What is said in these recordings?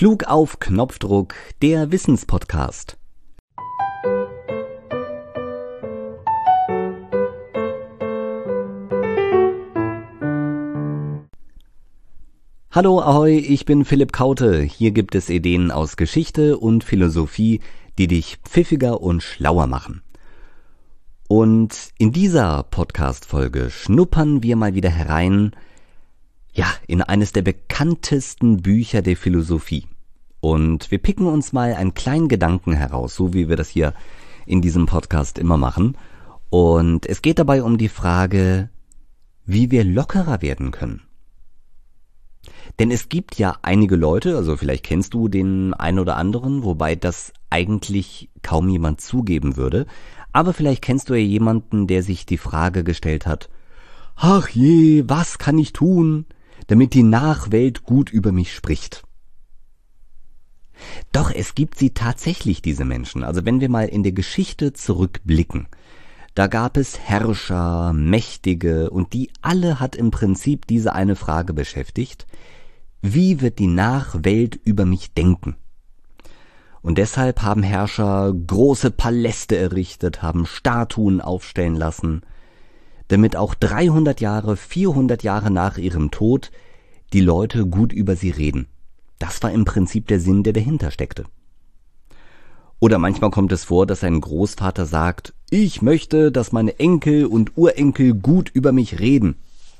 Klug auf Knopfdruck, der Wissenspodcast. Hallo Ahoi, ich bin Philipp Kaute. Hier gibt es Ideen aus Geschichte und Philosophie, die dich pfiffiger und schlauer machen. Und in dieser Podcast-Folge schnuppern wir mal wieder herein, in eines der bekanntesten Bücher der Philosophie. Und wir picken uns mal einen kleinen Gedanken heraus, so wie wir das hier in diesem Podcast immer machen. Und es geht dabei um die Frage, wie wir lockerer werden können. Denn es gibt ja einige Leute, also vielleicht kennst du den einen oder anderen, wobei das eigentlich kaum jemand zugeben würde, aber vielleicht kennst du ja jemanden, der sich die Frage gestellt hat, ach je, was kann ich tun, damit die Nachwelt gut über mich spricht? Doch es gibt sie tatsächlich, diese Menschen. Also wenn wir mal in der Geschichte zurückblicken, da gab es Herrscher, Mächtige und die alle hat im Prinzip diese eine Frage beschäftigt: Wie wird die Nachwelt über mich denken? Und deshalb haben Herrscher große Paläste errichtet, haben Statuen aufstellen lassen, damit auch 300 Jahre, 400 Jahre nach ihrem Tod die Leute gut über sie reden. Das war im Prinzip der Sinn, der dahinter steckte. Oder manchmal kommt es vor, dass ein Großvater sagt, ich möchte, dass meine Enkel und Urenkel gut über mich reden.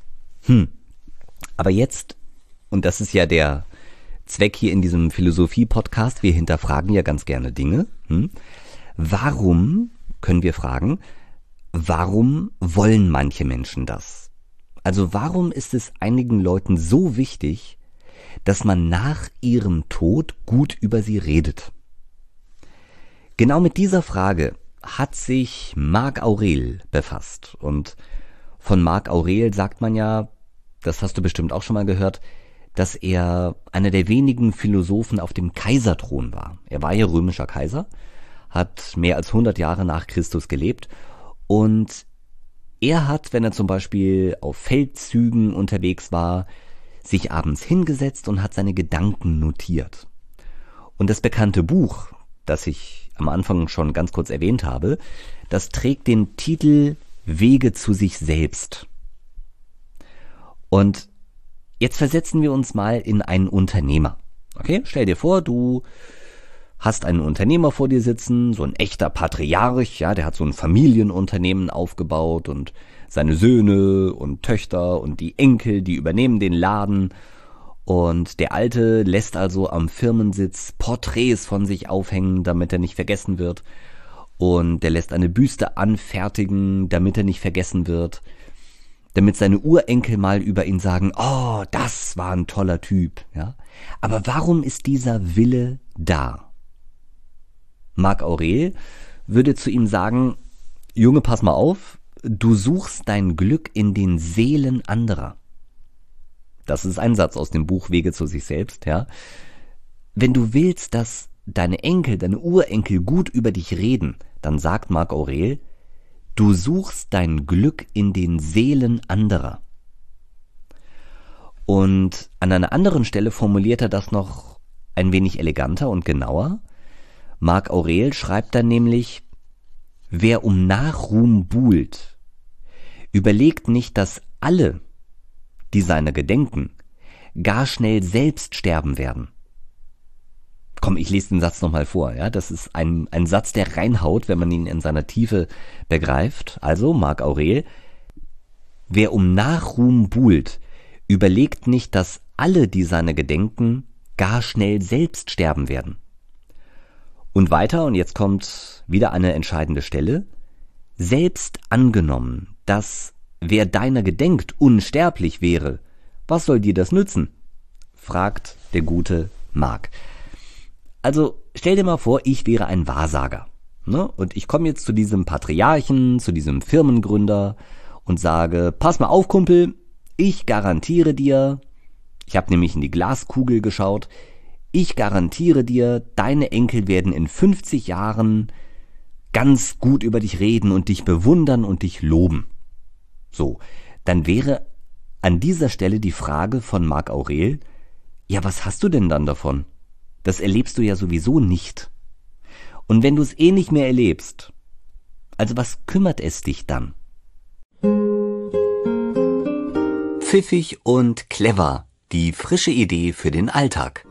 Aber jetzt, und das ist ja der Zweck hier in diesem Philosophie-Podcast, wir hinterfragen ja ganz gerne Dinge. Warum, können wir fragen, warum wollen manche Menschen das? Also warum ist es einigen Leuten so wichtig, dass man nach ihrem Tod gut über sie redet? Genau mit dieser Frage hat sich Marc Aurel befasst. Und von Marc Aurel sagt man ja, das hast du bestimmt auch schon mal gehört, dass er einer der wenigen Philosophen auf dem Kaiserthron war. Er war ja römischer Kaiser, hat mehr als 100 Jahre nach Christus gelebt und er hat, wenn er zum Beispiel auf Feldzügen unterwegs war, sich abends hingesetzt und hat seine Gedanken notiert. Und das bekannte Buch, das ich am Anfang schon ganz kurz erwähnt habe, das trägt den Titel Wege zu sich selbst. Und jetzt versetzen wir uns mal in einen Unternehmer. Okay, stell dir vor, du hast einen Unternehmer vor dir sitzen, so ein echter Patriarch, der hat so ein Familienunternehmen aufgebaut und seine Söhne und Töchter und die Enkel, die übernehmen den Laden. Und der Alte lässt also am Firmensitz Porträts von sich aufhängen, damit er nicht vergessen wird. Und der lässt eine Büste anfertigen, damit er nicht vergessen wird. Damit seine Urenkel mal über ihn sagen, oh, das war ein toller Typ. Ja? Aber warum ist dieser Wille da? Marc Aurel würde zu ihm sagen, Junge, pass mal auf, du suchst dein Glück in den Seelen anderer. Das ist ein Satz aus dem Buch Wege zu sich selbst. Ja? Wenn du willst, dass deine Enkel, deine Urenkel gut über dich reden, dann sagt Marc Aurel, du suchst dein Glück in den Seelen anderer. Und an einer anderen Stelle formuliert er das noch ein wenig eleganter und genauer. Marc Aurel schreibt dann nämlich, wer um Nachruhm buhlt, überlegt nicht, dass alle, die seiner gedenken, gar schnell selbst sterben werden. Komm, ich lese den Satz nochmal vor. Ja? Das ist ein Satz, der reinhaut, wenn man ihn in seiner Tiefe begreift. Also, Marc Aurel, wer um Nachruhm buhlt, überlegt nicht, dass alle, die seiner gedenken, gar schnell selbst sterben werden. Und weiter, und jetzt kommt wieder eine entscheidende Stelle, selbst angenommen, dass wer deiner gedenkt unsterblich wäre, was soll dir das nützen? Fragt der gute Marc. Also stell dir mal vor, ich wäre ein Wahrsager, ne? Und ich komme jetzt zu diesem Patriarchen, zu diesem Firmengründer und sage, pass mal auf, Kumpel, ich garantiere dir, ich habe nämlich in die Glaskugel geschaut, ich garantiere dir, deine Enkel werden in 50 Jahren ganz gut über dich reden und dich bewundern und dich loben. So, dann wäre an dieser Stelle die Frage von Marc Aurel, ja, was hast du denn dann davon? Das erlebst du ja sowieso nicht. Und wenn du es eh nicht mehr erlebst, also was kümmert es dich dann? Pfiffig und clever, die frische Idee für den Alltag.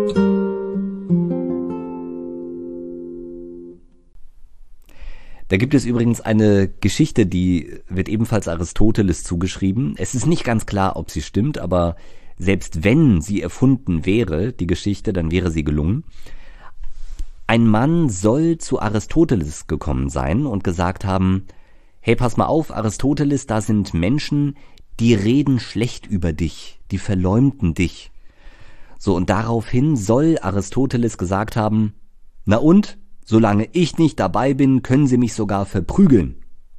Da gibt es übrigens eine Geschichte, die wird ebenfalls Aristoteles zugeschrieben. Es ist nicht ganz klar, ob sie stimmt, aber selbst wenn sie erfunden wäre, die Geschichte, dann wäre sie gelungen. Ein Mann soll zu Aristoteles gekommen sein und gesagt haben, hey, pass mal auf, Aristoteles, da sind Menschen, die reden schlecht über dich, die verleumden dich. So, und daraufhin soll Aristoteles gesagt haben, na und? Solange ich nicht dabei bin, können sie mich sogar verprügeln.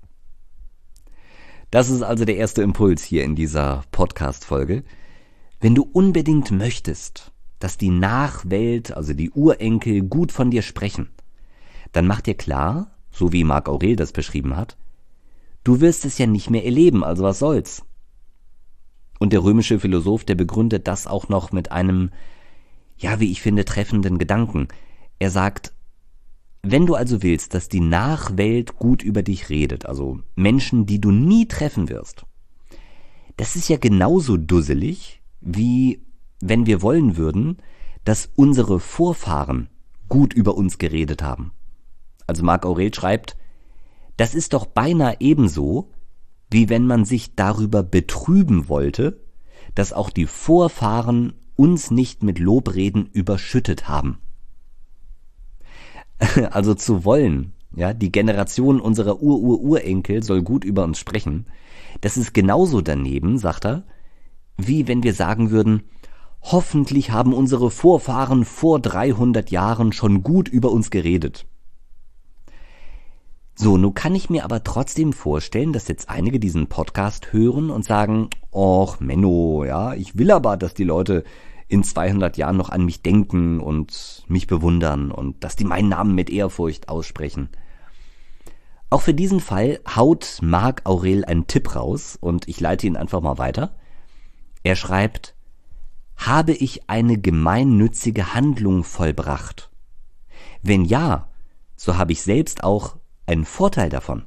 Das ist also der erste Impuls hier in dieser Podcast-Folge. Wenn du unbedingt möchtest, dass die Nachwelt, also die Urenkel, gut von dir sprechen, dann mach dir klar, so wie Marc Aurel das beschrieben hat, du wirst es ja nicht mehr erleben, also was soll's. Und der römische Philosoph, der begründet das auch noch mit einem, ja, wie ich finde, treffenden Gedanken. Er sagt, wenn du also willst, dass die Nachwelt gut über dich redet, also Menschen, die du nie treffen wirst, das ist ja genauso dusselig, wie wenn wir wollen würden, dass unsere Vorfahren gut über uns geredet haben. Also Marc Aurel schreibt, das ist doch beinahe ebenso, wie wenn man sich darüber betrüben wollte, dass auch die Vorfahren uns nicht mit Lobreden überschüttet haben. Also zu wollen, ja, die Generation unserer Urenkel soll gut über uns sprechen, das ist genauso daneben, sagt er, wie wenn wir sagen würden, hoffentlich haben unsere Vorfahren vor 300 Jahren schon gut über uns geredet. So, nun kann ich mir aber trotzdem vorstellen, dass jetzt einige diesen Podcast hören und sagen, och Menno, ja, ich will aber, dass die Leute in 200 Jahren noch an mich denken und mich bewundern und dass die meinen Namen mit Ehrfurcht aussprechen. Auch für diesen Fall haut Marc Aurel einen Tipp raus und ich leite ihn einfach mal weiter. Er schreibt, habe ich eine gemeinnützige Handlung vollbracht? Wenn ja, so habe ich selbst auch einen Vorteil davon.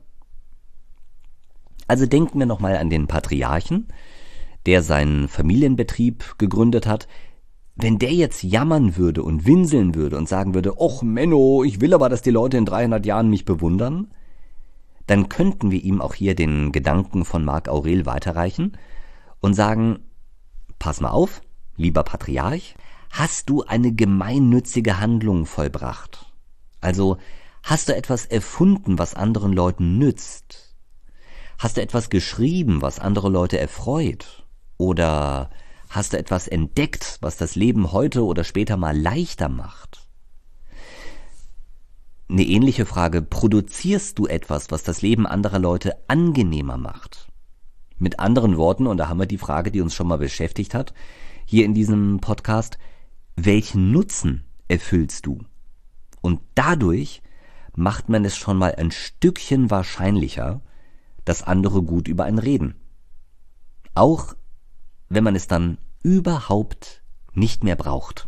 Also denken wir nochmal an den Patriarchen, der seinen Familienbetrieb gegründet hat. Wenn der jetzt jammern würde und winseln würde und sagen würde, och Menno, ich will aber, dass die Leute in 300 Jahren mich bewundern, dann könnten wir ihm auch hier den Gedanken von Marc Aurel weiterreichen und sagen, pass mal auf, lieber Patriarch, hast du eine gemeinnützige Handlung vollbracht? Also hast du etwas erfunden, was anderen Leuten nützt? Hast du etwas geschrieben, was andere Leute erfreut? Oder hast du etwas entdeckt, was das Leben heute oder später mal leichter macht? Eine ähnliche Frage, produzierst du etwas, was das Leben anderer Leute angenehmer macht? Mit anderen Worten, und da haben wir die Frage, die uns schon mal beschäftigt hat, hier in diesem Podcast, welchen Nutzen erfüllst du? Und dadurch macht man es schon mal ein Stückchen wahrscheinlicher, dass andere gut über einen reden. Auch wenn man es dann überhaupt nicht mehr braucht.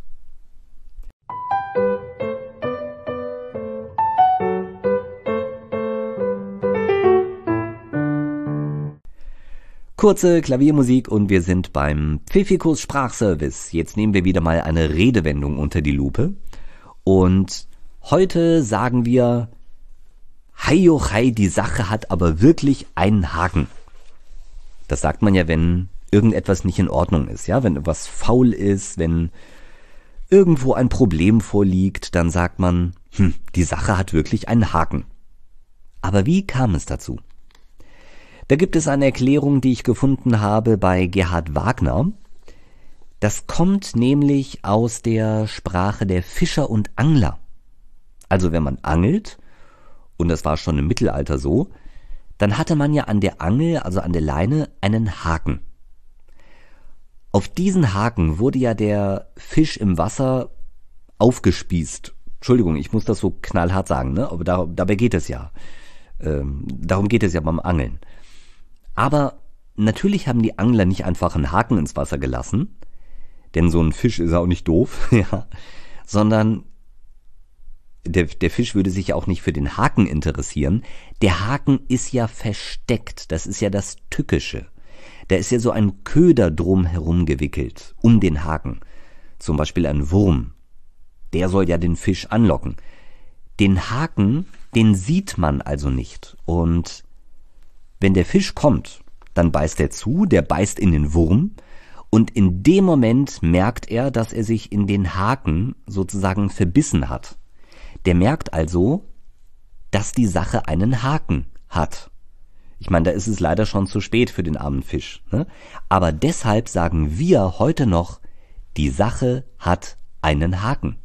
Kurze Klaviermusik und wir sind beim Pfiffikus Sprachservice. Jetzt nehmen wir wieder mal eine Redewendung unter die Lupe. Und heute sagen wir, hei, oh hei, die Sache hat aber wirklich einen Haken. Das sagt man ja, wenn irgendetwas nicht in Ordnung ist, ja, wenn etwas faul ist, wenn irgendwo ein Problem vorliegt, dann sagt man, die Sache hat wirklich einen Haken. Aber wie kam es dazu? Da gibt es eine Erklärung, die ich gefunden habe bei Gerhard Wagner. Das kommt nämlich aus der Sprache der Fischer und Angler. Also wenn man angelt, und das war schon im Mittelalter so, dann hatte man ja an der Angel, also an der Leine, einen Haken. Auf diesen Haken wurde ja der Fisch im Wasser aufgespießt. Entschuldigung, ich muss das so knallhart sagen, ne? Aber dabei geht es ja. Darum geht es ja beim Angeln. Aber natürlich haben die Angler nicht einfach einen Haken ins Wasser gelassen, denn so ein Fisch ist auch nicht doof, ja, sondern der Fisch würde sich ja auch nicht für den Haken interessieren. Der Haken ist ja versteckt, das ist ja das Tückische. Da ist ja so ein Köder drum herum gewickelt, um den Haken. Zum Beispiel ein Wurm. Der soll ja den Fisch anlocken. Den Haken, den sieht man also nicht. Und wenn der Fisch kommt, dann beißt er zu, der beißt in den Wurm. Und in dem Moment merkt er, dass er sich in den Haken sozusagen verbissen hat. Der merkt also, dass die Sache einen Haken hat. Ich meine, da ist es leider schon zu spät für den armen Fisch, ne? Aber deshalb sagen wir heute noch, die Sache hat einen Haken.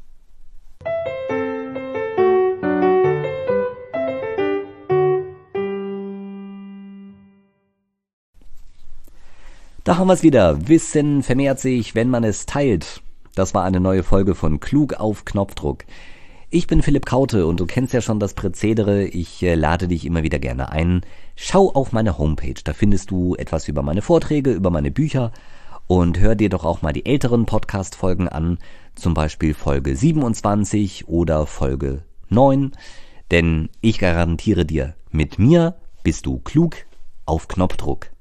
Da haben wir es wieder. Wissen vermehrt sich, wenn man es teilt. Das war eine neue Folge von Klug auf Knopfdruck. Ich bin Philipp Kaute und du kennst ja schon das Prozedere. Ich lade dich immer wieder gerne ein. Schau auf meine Homepage, da findest du etwas über meine Vorträge, über meine Bücher und hör dir doch auch mal die älteren Podcast-Folgen an, zum Beispiel Folge 27 oder Folge 9, denn ich garantiere dir, mit mir bist du klug auf Knopfdruck.